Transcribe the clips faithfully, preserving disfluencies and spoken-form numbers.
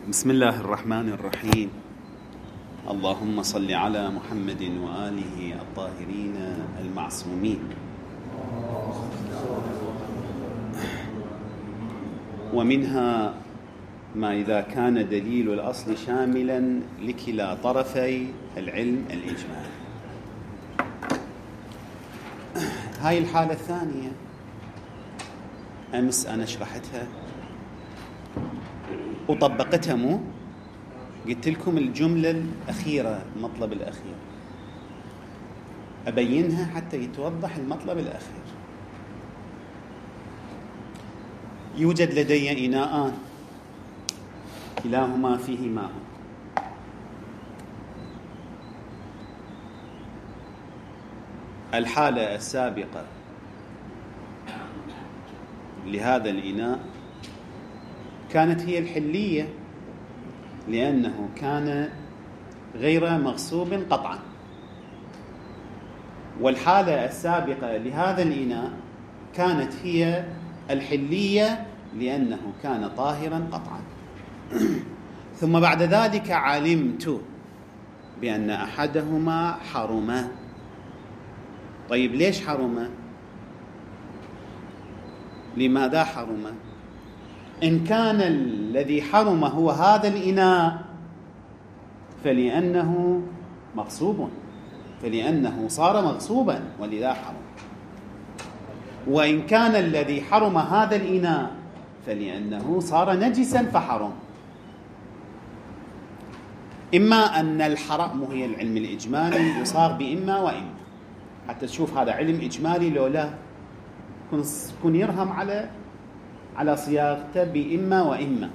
بسم الله الرحمن الرحيم. اللهم صل على محمد وآله الطاهرين المعصومين. ومنها ما إذا كان دليل الأصل شاملا لكلا طرفي العلم الإجمالي. هاي الحالة الثانية أمس أنا شرحتها وطبقتها، مو قلت لكم الجملة الأخيرة، المطلب الأخير أبينها حتى يتوضح المطلب الأخير. يوجد لدي إناءان كلاهما فيه ماء، الحالة السابقة لهذا الإناء كانت هي الحلية، لأنه كان غير مغصوب قطعا. والحالة السابقة لهذا الإناء كانت هي الحلية لأنه كان طاهرا قطعا. ثم بعد ذلك علمت بأن أحدهما حرم. طيب ليش حرم؟ لماذا حرم؟ إن كان الذي حرم هو هذا الإناء فلأنه مغصوب، فلأنه صار مغصوبا ولذا حرم. وإن كان الذي حرم هذا الإناء فلأنه صار نجسا فحرم. إما أن الحرام هي العلم الإجمالي يصاغ بإما وإما، حتى تشوف هذا علم إجمالي لو لا كن يرهم على على صياغته بإما وإما.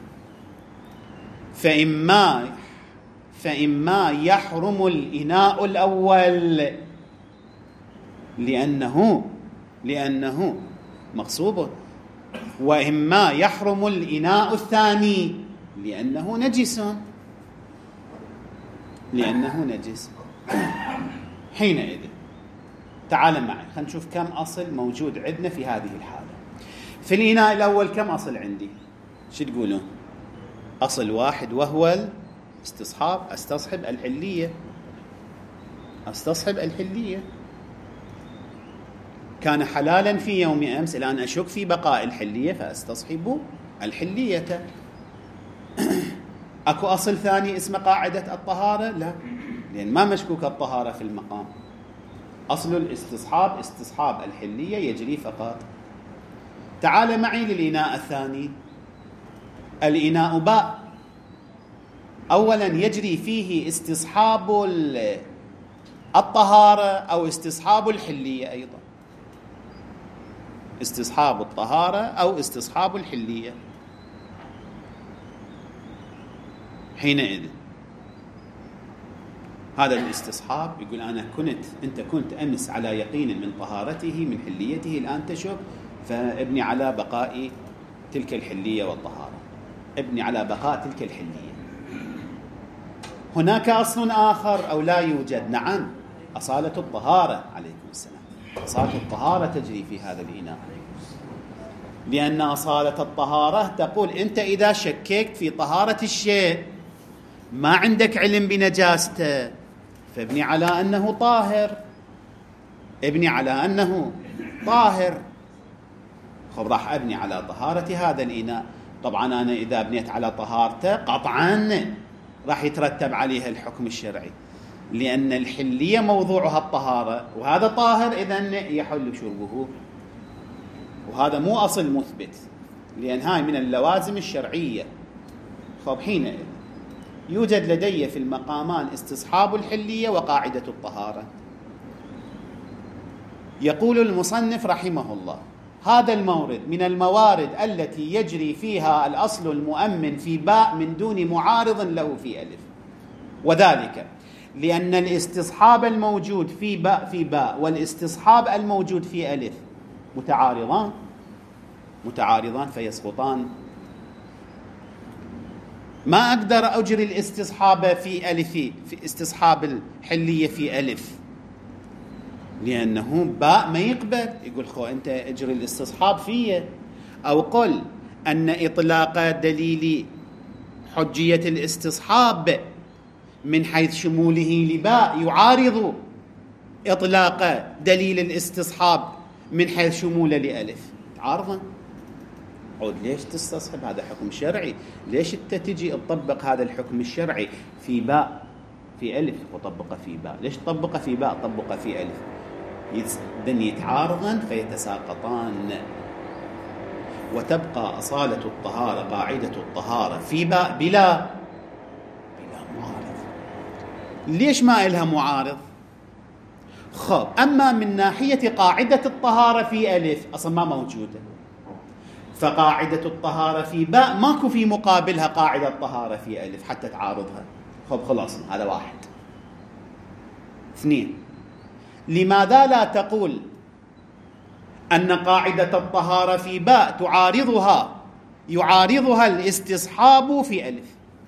فإما فإما يحرم الإناء الأول لأنه لأنه مغصوب، وإما يحرم الإناء الثاني لأنه نجس لأنه نجس. حينئذ تعال معي خلينا نشوف كم أصل موجود عندنا في هذه الحالة. في الإناء الأول كم أصل عندي؟ شو تقولون؟ أصل واحد وهو الاستصحاب، استصحب الحلية، استصحب الحلية. كان حلالا في يوم أمس، الآن أشك في بقاء الحلية فاستصحب الحلية. أكو أصل ثاني اسمه قاعدة الطهارة؟ لا، لأن ما مشكوك الطهارة في المقام. أصل الاستصحاب استصحاب الحلية يجري فقط. تعال معي للإناء الثاني، الإناء باء. أولا يجري فيه استصحاب الطهارة أو استصحاب الحلية، أيضا استصحاب الطهارة أو استصحاب الحلية. حينئذ هذا الاستصحاب يقول أنا كنت أنت كنت أمس على يقين من طهارته من حليته، الآن تشك، فابني على بقاء تلك الحلية والطهارة، ابني على بقاء تلك الحلية. هناك أصل آخر أو لا يوجد؟ نعم، أصالة الطهارة. عليكم السلام. أصالة الطهارة تجري في هذا الإناء، لأن أصالة الطهارة تقول أنت إذا شككت في طهارة الشيء ما عندك علم بنجاسته فابني على أنه طاهر، ابني على أنه طاهر. خب راح أبني على طهارة هذا الإناء. طبعا أنا إذا بنيت على طهارته قطعا راح يترتب عليها الحكم الشرعي، لأن الحلية موضوعها الطهارة وهذا طاهر، إذن يحل شربه، وهذا مو أصل مثبت، لأن هاي من اللوازم الشرعية. خب حينئذ يوجد لدي في المقامان استصحاب الحلية وقاعدة الطهارة. يقول المصنف رحمه الله هذا المورد من الموارد التي يجري فيها الأصل المؤمن في باء من دون معارض له في ألف، وذلك لأن الاستصحاب الموجود في باء في باء والاستصحاب الموجود في ألف متعارضان متعارضان فيسقطان. ما أقدر أجري الاستصحاب في ألف في استصحاب الحلية في ألف، لأنه باء ما يقبل. يقول خو أنت اجري الاستصحاب فيه، أو قل أن إطلاق دليل حجية الاستصحاب من حيث شموله لباء يعارض إطلاق دليل الاستصحاب من حيث شموله لألف. تعارضا. عود ليش تستصحب؟ هذا حكم شرعي. ليش انت تجي تطبق هذا الحكم الشرعي في باء في ألف وطبقه في باء؟ ليش تطبقه في باء طبقه في ألف؟ إذن يتعارضا فيتساقطان، وتبقى أصالة الطهارة قاعدة الطهارة في باء بلا بلا معارض. ليش ما إلها معارض؟ خب أما من ناحية قاعدة الطهارة في ألف أصلا ما موجودة، فقاعدة الطهارة في باء ماكو في مقابلها قاعدة الطهارة في ألف حتى تعارضها. خب خلاص هذا واحد. اثنين، لماذا لا تقول أن قاعدة الطهارة في باء تعارضها يعارضها الاستصحاب في ألف؟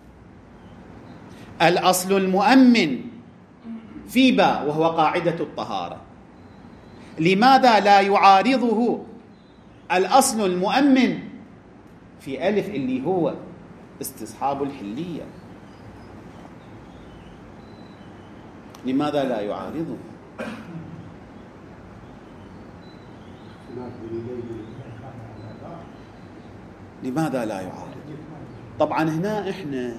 الأصل المؤمن في باء وهو قاعدة الطهارة، لماذا لا يعارضه الأصل المؤمن في ألف اللي هو استصحاب الحلية؟ لماذا لا يعارضه؟ لماذا لا يعارض؟ طبعا هنا احنا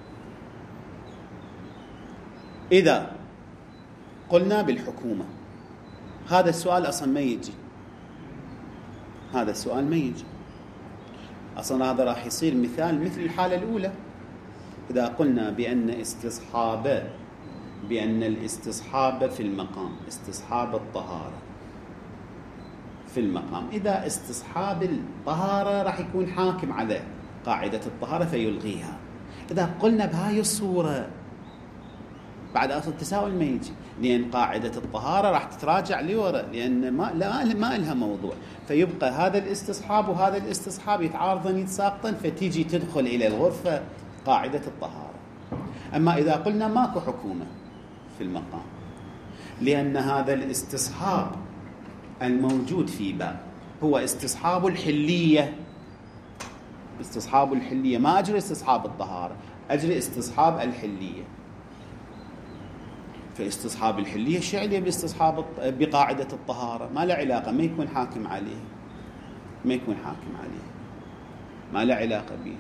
إذا قلنا بالحكومة هذا السؤال أصلا ما يجي، هذا السؤال ما يجي أصلا. هذا راح يصير مثال مثل الحالة الأولى. إذا قلنا بأن استصحاب بأن الاستصحاب في المقام استصحاب الطهارة في المقام، إذا استصحاب الطهارة راح يكون حاكم على قاعدة الطهارة فيلغيها. إذا قلنا بهاي الصورة بعد أصل التساؤل ما يجي، لأن قاعدة الطهارة راح تتراجع لورا، لأن ما لا ما لها موضوع، فيبقى هذا الاستصحاب وهذا الاستصحاب يتعارضن يتساقطن، فتيجي تدخل إلى الغرفة قاعدة الطهارة. أما إذا قلنا ماكو حكومة في المقام، لأن هذا الاستصحاب الموجود في باء هو استصحاب الحلية، استصحاب الحلية، ما أجري استصحاب الطهارة، أجري استصحاب الحلية. فاستصحاب الحلية شعلية باستصحاب بقاعدة الطهارة، ما له علاقة، ما يكون حاكم عليه، ما يكون حاكم عليه، ما له علاقة به.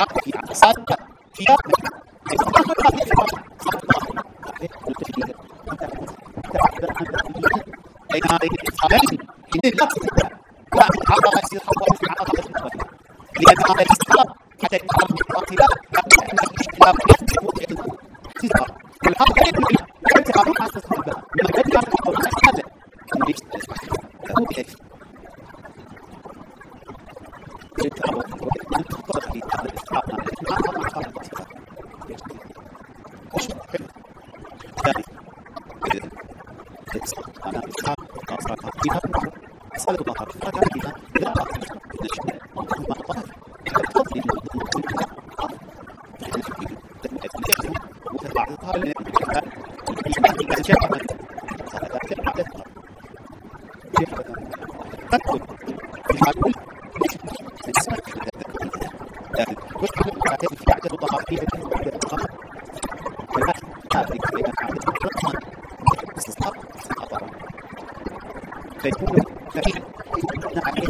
في صادق في بين هذين الحالين لا تستطيع لا عرض يصير خطوة مع خطوة لأن هذا الاستقرار حتى يتعرض بالقاتلة لا أن الاختلاف يثبت ويتظهر والحق يثبت والانتقام مع استثمار من الذي يعرض القول هذا من هو بكيف التعرض والانتقام في هذا الاستقرار مع خطوة ثاني أنا أصحاب أصحاب فيها أصحاب الظهر فيها لا أصحاب نشأ ما ظهر التفضيل وتبع الظهر إذا جاء تدخل في حال كل لكن وش حدث في عدد الظهر فيها الظهر فلا هذه بين عدد الظهر استصحاب استصحاب فيكون فإن عليه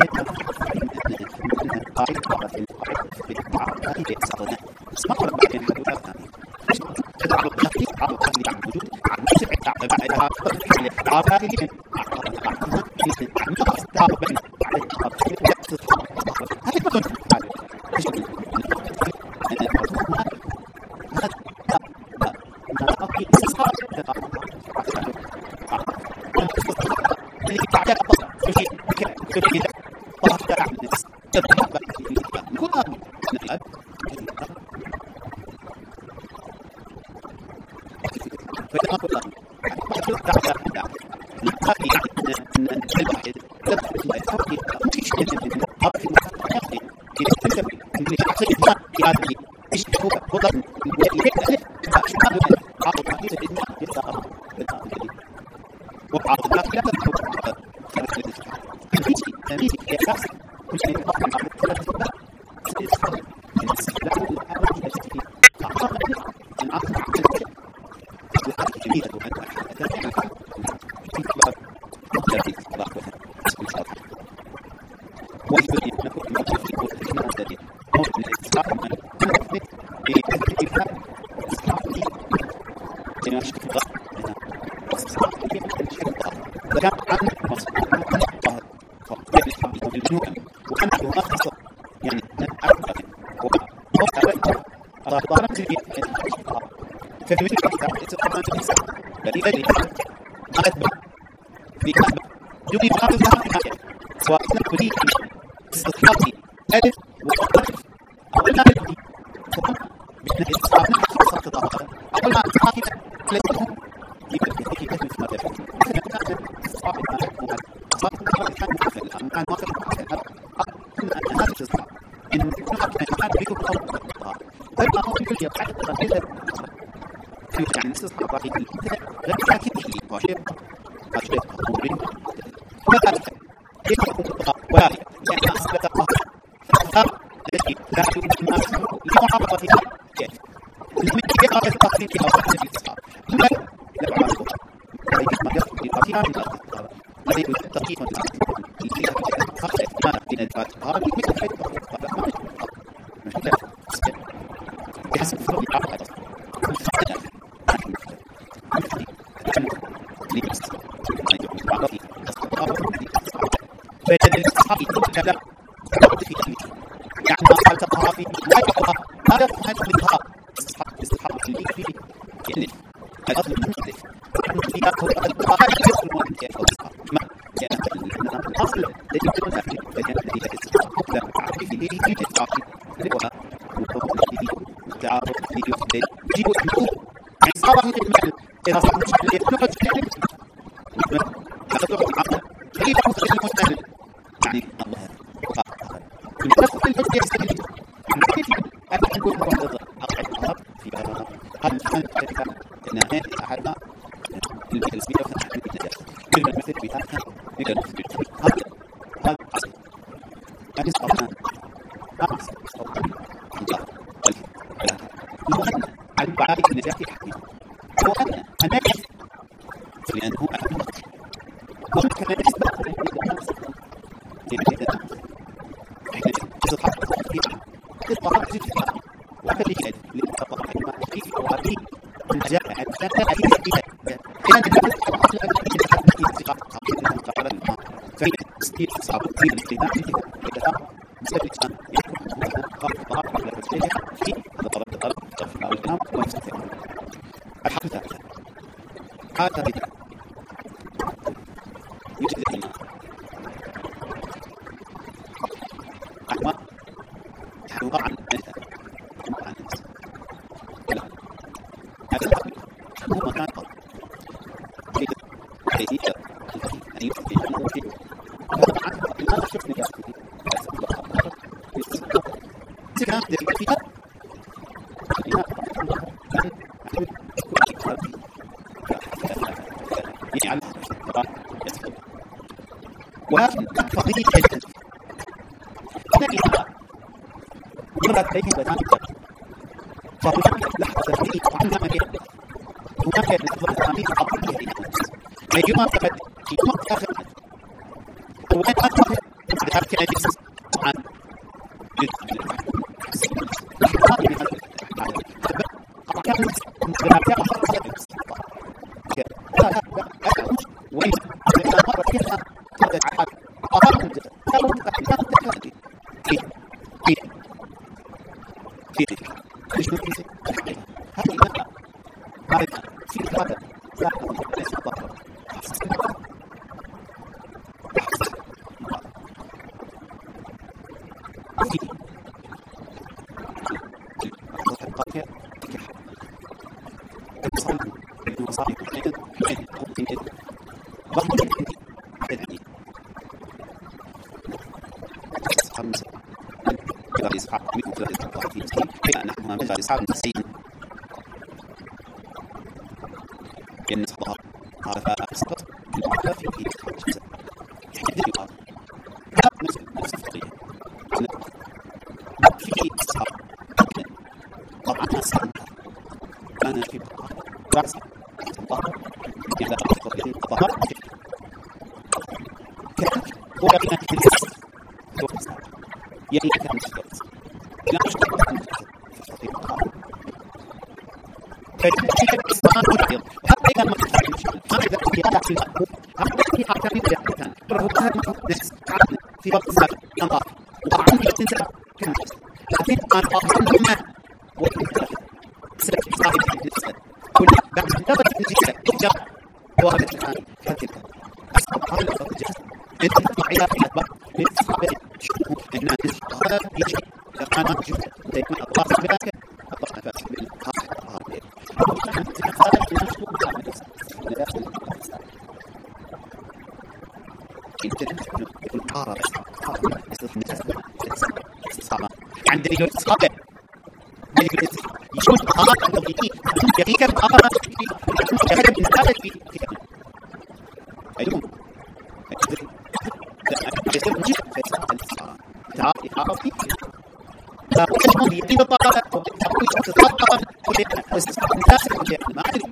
قاعدة قاعدة في القاعدة في الصدنة اسمعوا بعدين حدوثات تدعو التخفيف على التخفيف عن وجود عن نفس التعب بعدها العاب هذه من عقدها في التعب بين هذه كلها It's تجد للطبقة في وهذه الجاء حتى تأتي كان فهي تستير صعب في الاستخدام في مسألة في هذا طلب طلب أو الكلام ومستفيد الحق الثالثة هذا بدأ يوجد الإيمان أحمد حنوقع عن مثل حنوقع عن نفسه لا هذا الحق هو مكان قبل كيفية أن يفضي عنه فيه طبعا ما شفنا يا أخي سكان ذلك فيها يعني ولكن فقير جدا نبيها مرت عليه وذلك فهناك لحظة تغيير عنها مكان هناك لحظة تغيير عبرية للنفس أيما فقد يوم آخر وأن أكثر ذلك الجسد عن أصحاب السين إن صدها عرفاء سقط المعرفة في خمسة يحدد الأرض لا مثل نفس الفقية في أصحاب طبعا أصحاب كان في بعض الظهر إذا أخذ الظهر كذلك هو كان في الجسد يعني كان مشكلة لا مشكلة حتى كان هذا في هذا في هذا في حتى في كان ربطها نفس في وقت السابق كان ضعف وطبعا تنسى كان لكن كان ضعف ما سبب صاحب الجسد كل بعد انتبه الجسد جاء وهذا الآن كذلك أصحاب هذا الجسد أنت تطلع إلى الأطباء من أصحاب الناس هذا يجي كان موجود دائما الضغط بذلك الضغط فاتح بالخاص عند الإصابة يشوف الطهارة عند الدين يقيك الطهارة يجب الإنسان في أيضاً يجب أن يجب تعال إحارة فيه فأخذهم يقين الطهارة وأخذهم الطهارة واستثاب الناس ما أدري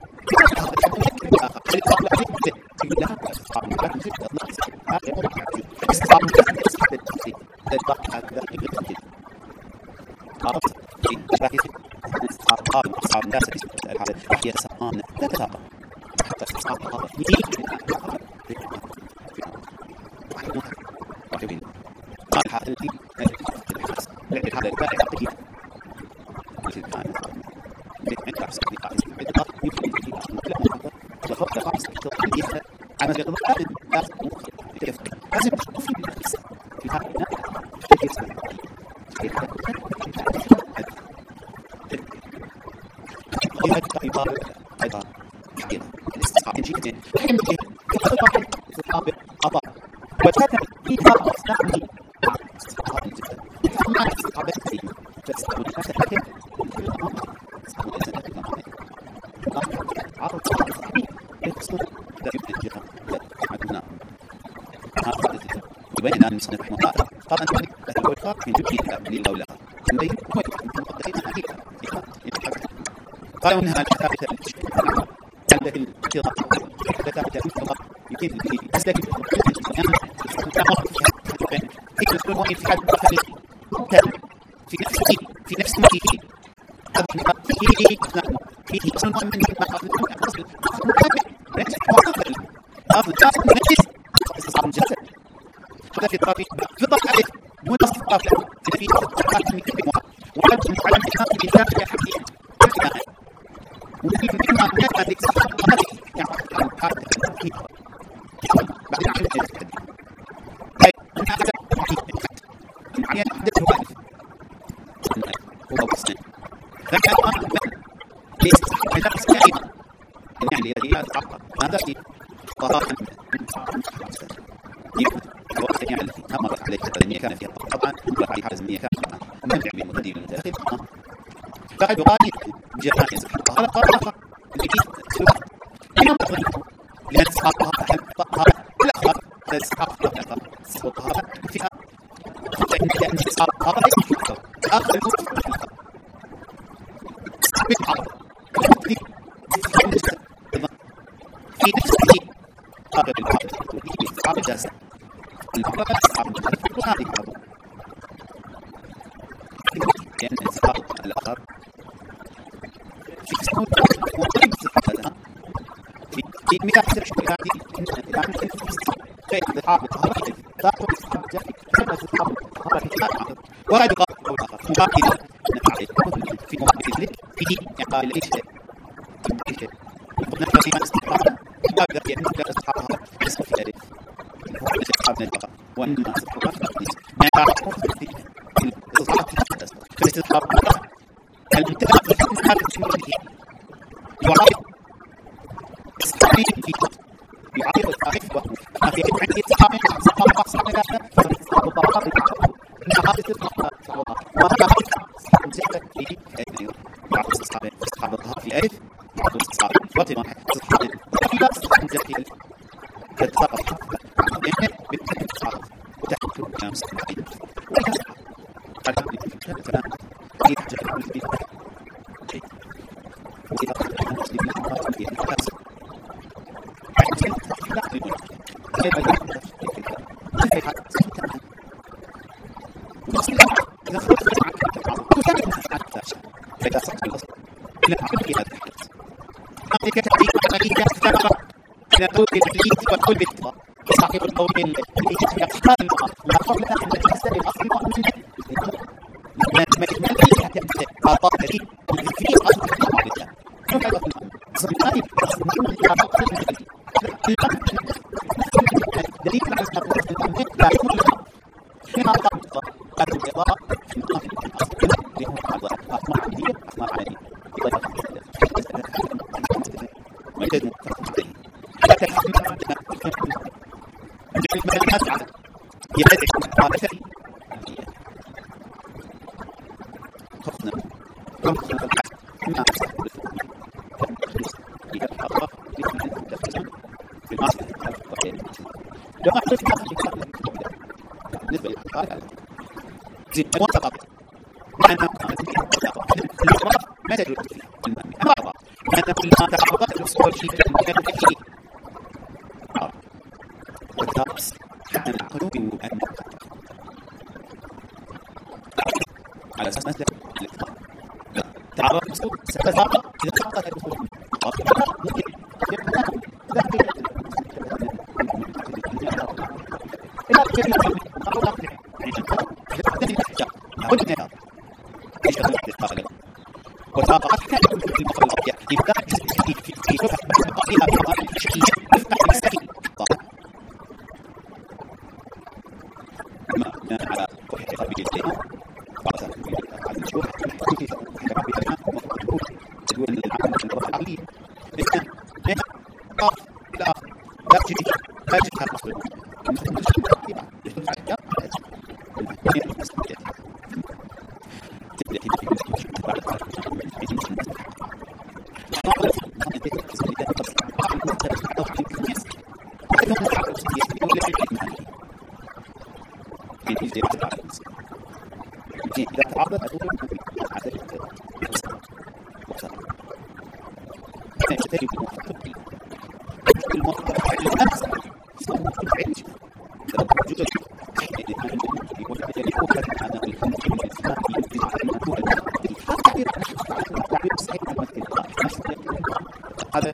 أصحاب الناس هي تساقون لا تتساقون حتى أصحاب الغرب يجب قال هذا الذي هذا البائع الطيب مثل كان عند عرس البقاء يمكن في وفوق خمس تقنية عمل الضغط لازم لازم تخفي بالنفس في هذا أيضا أيضا الاستصحاب جدا يمكن كتابة الاستصحاب أضع وكتب في بعض أصنافه استصحاب جدا مع الاستصحاب الكثير فاستخدم الفاتحة عرض صحابي يتصل دائما الجهة عدنا يبين أن المسلم رحمه الله قال أن ذلك هو الفرق في جبهة للدولة يبين هو المتقين حقيقة قالوا انها ثابته ثابته الكتاب ثابته في الكتاب يمكن اسلك في نفس في نفس في نفس هذا في طرف في طرف عليه مو نص طرف في طرف من كل واحد وعلى على الكتاب اللي داخل حقيقي وفي ما ما هذيك يعني بعدين عندك هاي انا هذا يعني حدث هو هو بس لكن ليس هذا سكاي يعني الذي يتعقد هذا في طرف الوقت يعني التي مرت عليه الزمنية كان فيها طبعا مرت عليها الزمنية كان منفع بالمتدين المتأخر فقد يقال جهاز هذا قرار آخر لأن أصحابها طهارة الأخبار أصحابها طهارة فيها لأن أصحابها ليس آخر في نفسه قابل الحاجة قابل جاسم الأخبار أصحاب المخالفة وهذه الأخبار لأن أصحاب الأخبار في سنوات وقريب صفتها في مثال تشبه هذه يعني شيء أصحاب الطهارة ذات أصحاب الجهل كما أصحاب الطهارة في الآخر وهذا قول آخر مقابل في مقابل في يقال أي شيء أي شيء نحن فيما استطاعنا مقابل أن أصحابها اسم في ذلك وعلى أصحابنا البقاء وأن أصحابها ما يعرفون في الإصحاب في الاستطاعة المنتهى في هذا الشمول يعرف استعين في يعرف الصحيح وهو ما في عندي استعين أصحاب أصحاب ثلاثة فالاستطاعة الضرورة إن هذا الصحابة وهذا أصحاب زيادة في يعرف أصحاب أصحاب الظهر في ألف يعرف أصحاب وطن أصحاب كيف أصحاب زيادة تتساقط لأنه بالتالي تتساقط وتحت كلام سبعين هذا الكلام يحتاج كل شيء وإذا كان المسلمين خاصة في الأساس عشان لا يقول كيف يقول كيف تمام مسلم إذا خرجت عن التعارض تساعد حتى إذا صح الأصل إلى عقل إلى الحدث هذه كتعريف عملية تتبع إلى قول التكليف والقول بالطبع صاحب القول الذي يختار المقام لا قول لها أن تحسن الأصل من ما ما يمكن حتى أعطاء دليل في أصل القاعدة شو هذا الصمتاني دليل على أصل القاعدة لا يكون فيما طبق هذا الإضاءة في مقام الأصل اللي هو أعضاء أسماء عادية أسماء عادية بطريقة ويجب أن تكون عليه لا تكون عندنا عندنا المدنيات على يبدأ القاعدة خفنا خفنا ما إذا أطلق في المعصية لو أحدث بالنسبة للقاعدة زين موافقة لأنه ما تجوز فيه المهم أما أرى لأن كل ما تعرضت الأصول في المكان الأكيد والدرس حتى القلوب أن على أساس مثل الاختار تعرض الأصول ستتعرض إذا تعرضت الأصول ممكن إلا كثير من الأمور قلنا ايش هو الاختلاف وطاقات كانت في المخلوقات يبدا في في في شبه بقائها بقائها الشكليه يفتح السكين ما على وحده قبيله الدين بعض على المشروع في تقول العالم العقليه لكن لا لا لا تجي لا تجي هذا إذا تعرض أدوه عدد تجد الموافقة الموافقة الأمس سوى موافقة عيش لو وجد يقول يقول هذا الخمس من الإسلام يجب أن يكون هذا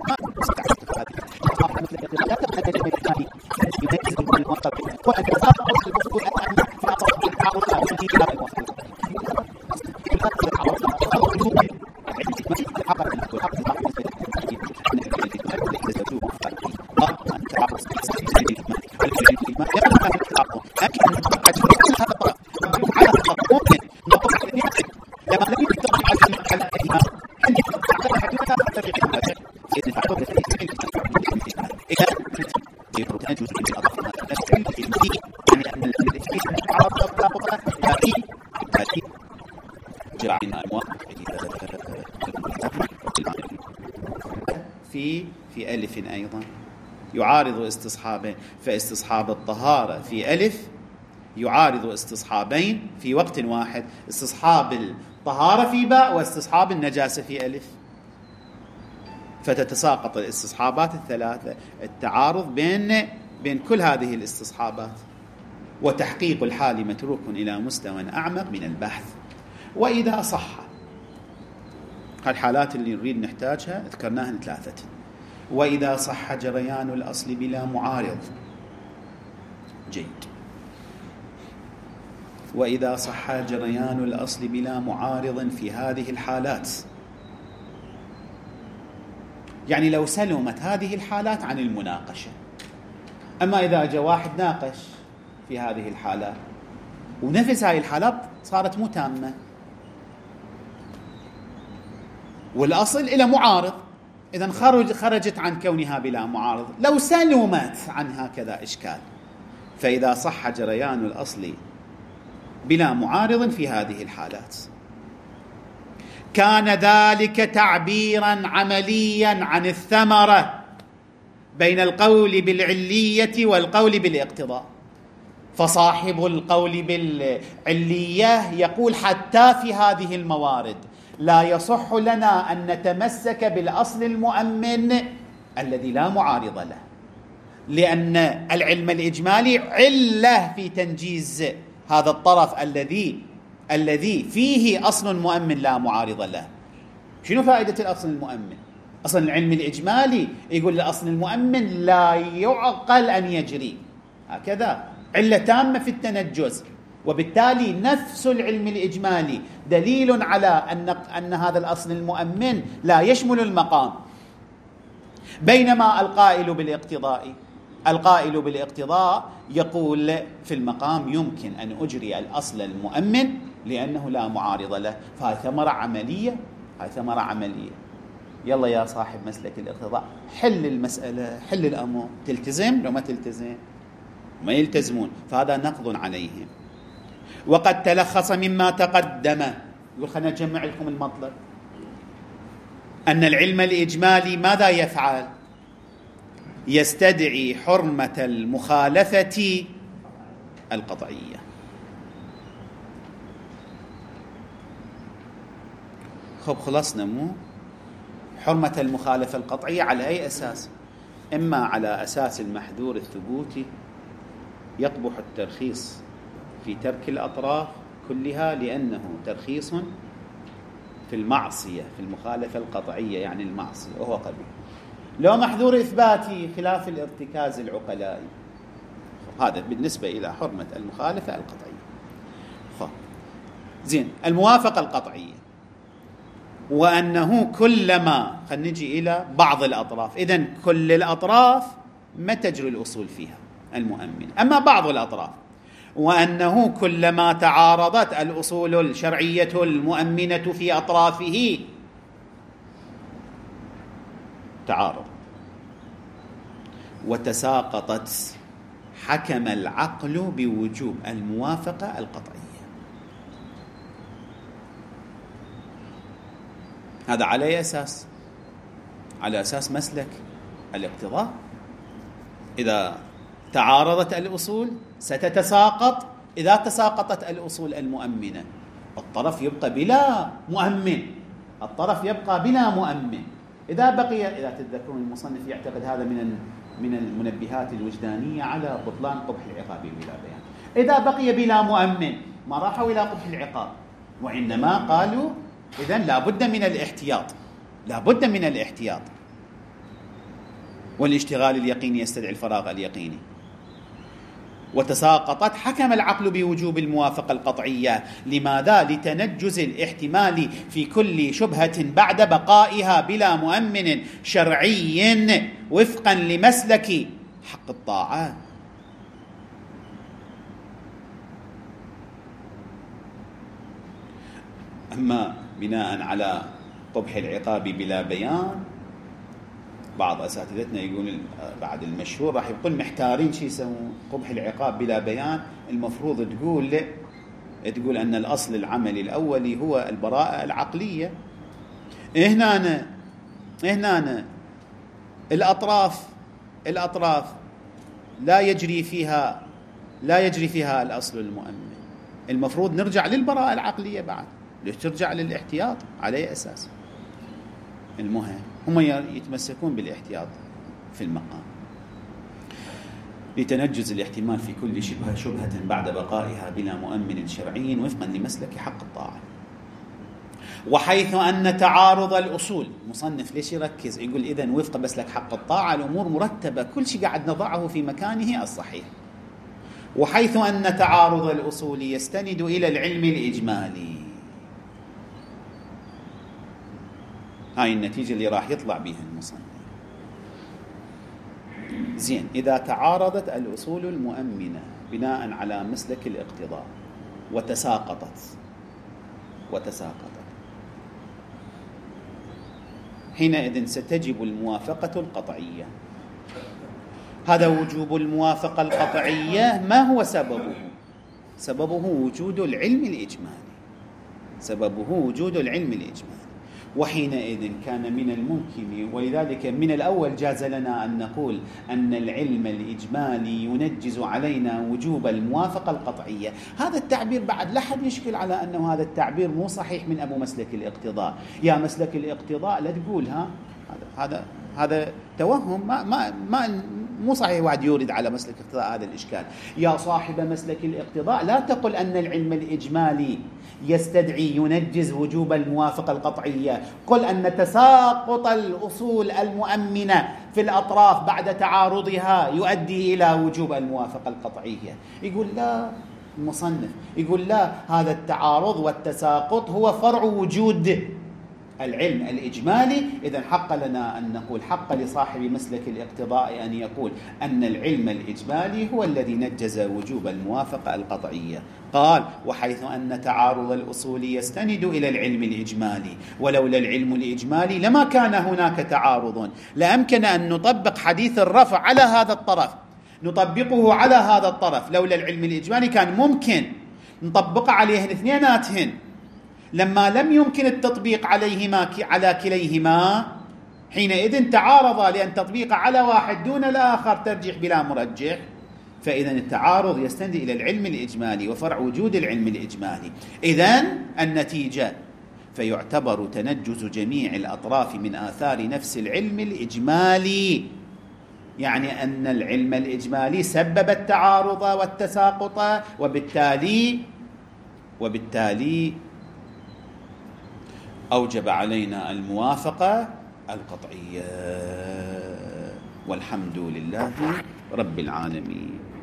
في في ألف أيضا يعارض استصحابين، فاستصحاب الطهارة في ألف يعارض استصحابين في وقت واحد، استصحاب الطهارة في باء واستصحاب النجاسة في ألف، فتتساقط الاستصحابات الثلاثة. التعارض بين بين كل هذه الاستصحابات، وتحقيق الحال متروك إلى مستوى أعمق من البحث. وإذا صح، هالحالات اللي نريد نحتاجها ذكرناها ثلاثة. وإذا صح جريان الأصل بلا معارض، جيد. وإذا صح جريان الأصل بلا معارض في هذه الحالات، يعني لو سلمت هذه الحالات عن المناقشة. أما إذا جاء واحد ناقش في هذه الحالات ونفس هذه الحالات صارت مو تامة، والأصل إلى معارض، إذن خرج خرجت عن كونها بلا معارض، لو سلمت عن هكذا إشكال. فإذا صح جريان الأصل بلا معارض في هذه الحالات، كان ذلك تعبيرا عمليا عن الثمرة بين القول بالعلية والقول بالاقتضاء. فصاحب القول بالعلية يقول حتى في هذه الموارد لا يصح لنا أن نتمسك بالأصل المؤمن الذي لا معارض له، لأن العلم الإجمالي علة في تنجيز هذا الطرف الذي الذي فيه أصل مؤمن لا معارض له. شنو فائدة الأصل المؤمن؟ أصل العلم الإجمالي يقول الأصل المؤمن لا يعقل أن يجري، هكذا علة تامة في التنجز، وبالتالي نفس العلم الإجمالي دليل على أن أن هذا الأصل المؤمن لا يشمل المقام. بينما القائل بالاقتضاء القائل بالاقتضاء يقول في المقام يمكن أن أجري الأصل المؤمن لأنه لا معارض له. فهي ثمرة عملية، هاي ثمرة عملية. يلا يا صاحب مسلك الاقتضاء، حل المسألة، حل الأمر، تلتزم لو ما تلتزم ما يلتزمون، فهذا نقض عليهم. وقد تلخص مما تقدم، يقول خلنا نجمع لكم المطلب، أن العلم الإجمالي ماذا يفعل؟ يستدعي حرمة المخالفة القطعية. خب خلصنا، مو حرمة المخالفة القطعية على أي أساس؟ إما على أساس المحذور الثبوتي، يقبح الترخيص في ترك الأطراف كلها لأنه ترخيص في المعصية، في المخالفة القطعية يعني المعصية وهو قبيح. لو محذور إثباتي خلاف الارتكاز العقلائي، هذا بالنسبة إلى حرمة المخالفة القطعية. خب زين، الموافقة القطعية، وأنه كلما خلينا نجي إلى بعض الأطراف، إذن كل الأطراف ما تجري الأصول فيها المؤمن، أما بعض الأطراف، وأنه كلما تعارضت الأصول الشرعية المؤمنة في أطرافه تعارض وتساقطت، حكم العقل بوجوب الموافقة القطعية. هذا على أي أساس؟ على أساس مسلك الاقتضاء. إذا تعارضت الأصول ستتساقط، إذا تساقطت الأصول المؤمنة الطرف يبقى بلا مؤمن، الطرف يبقى بلا مؤمن. إذا بقي، إذا تتذكرون المصنف يعتقد هذا من من المنبهات الوجدانية على بطلان قبح العقاب بلا بيان. إذا بقي بلا مؤمن ما راحوا إلى قبح العقاب، وإنما قالوا إذن لا بد من الاحتياط، لا بد من الاحتياط. والاشتغال اليقيني يستدعي الفراغ اليقيني. وتساقطت حكم العقل بوجوب الموافقة القطعية. لماذا؟ لتنجز الاحتمال في كل شبهة بعد بقائها بلا مؤمن شرعي وفقا لمسلك حق الطاعة. أما بناء على قبح العقاب بلا بيان، بعض أساتذتنا يقول بعد المشهور راح يقول محتارين شي يسوون قبح العقاب بلا بيان. المفروض تقول له تقول أن الأصل العملي الأولي هو البراءة العقلية. هنا أنا هنا أنا الأطراف الأطراف لا يجري فيها لا يجري فيها الأصل المؤمن. المفروض نرجع للبراءة العقلية بعد. ليش ترجع للاحتياط؟ على أي أساس؟ المهم هم يتمسكون بالاحتياط في المقام لتنجز الاحتمال في كل شبهة شبهة بعد بقائها بلا مؤمن شرعي وفقا لمسلك حق الطاعة. وحيث أن تعارض الأصول، مصنف ليش يركز يقول إذن وفق مسلك حق الطاعة الأمور مرتبة، كل شيء قاعد نضعه في مكانه الصحيح. وحيث أن تعارض الأصول يستند إلى العلم الإجمالي، هاي النتيجة اللي راح يطلع بها المصنف. زين، إذا تعارضت الأصول المؤمنة بناء على مسلك الاقتضاء وتساقطت وتساقطت حينئذ ستجب الموافقة القطعية. هذا وجوب الموافقة القطعية ما هو سببه؟ سببه وجود العلم الإجمالي سببه وجود العلم الإجمالي وحينئذ كان من الممكن، ولذلك من الأول جاز لنا أن نقول أن العلم الإجمالي ينجز علينا وجوب الموافقة القطعية. هذا التعبير بعد لا حد يشكل على أنه هذا التعبير مو صحيح من أبو مسلك الاقتضاء. يا مسلك الاقتضاء لا تقولها، هذا هذا هذا توهم، ما ما ما مو صحيح واحد يورد على مسلك الاقتضاء هذا الإشكال. يا صاحب مسلك الاقتضاء لا تقل أن العلم الإجمالي يستدعي ينجز وجوب الموافقة القطعية، قل أن تساقط الأصول المؤمنة في الأطراف بعد تعارضها يؤدي إلى وجوب الموافقة القطعية. يقول لا، المصنف يقول لا، هذا التعارض والتساقط هو فرع وجود العلم الإجمالي. إذن حق لنا أن نقول، حق لصاحب مسلك الاقتضاء أن يقول أن العلم الإجمالي هو الذي نجز وجوب الموافقة القطعية. قال وحيث أن تعارض الأصول يستند إلى العلم الإجمالي، ولولا العلم الإجمالي لما كان هناك تعارض، لأمكن أن نطبق حديث الرفع على هذا الطرف، نطبقه على هذا الطرف. لولا العلم الإجمالي كان ممكن نطبق عليهن اثنيناتهن. لما لم يمكن التطبيق عليهما على كليهما حينئذ تعارضا، لأن تطبيق على واحد دون الآخر ترجيح بلا مرجح. فإذا التعارض يستند إلى العلم الإجمالي وفرع وجود العلم الإجمالي. إذن النتيجة فيعتبر تنجز جميع الأطراف من آثار نفس العلم الإجمالي، يعني أن العلم الإجمالي سبب التعارض والتساقط، وبالتالي وبالتالي أوجب علينا الموافقة القطعية. والحمد لله رب العالمين.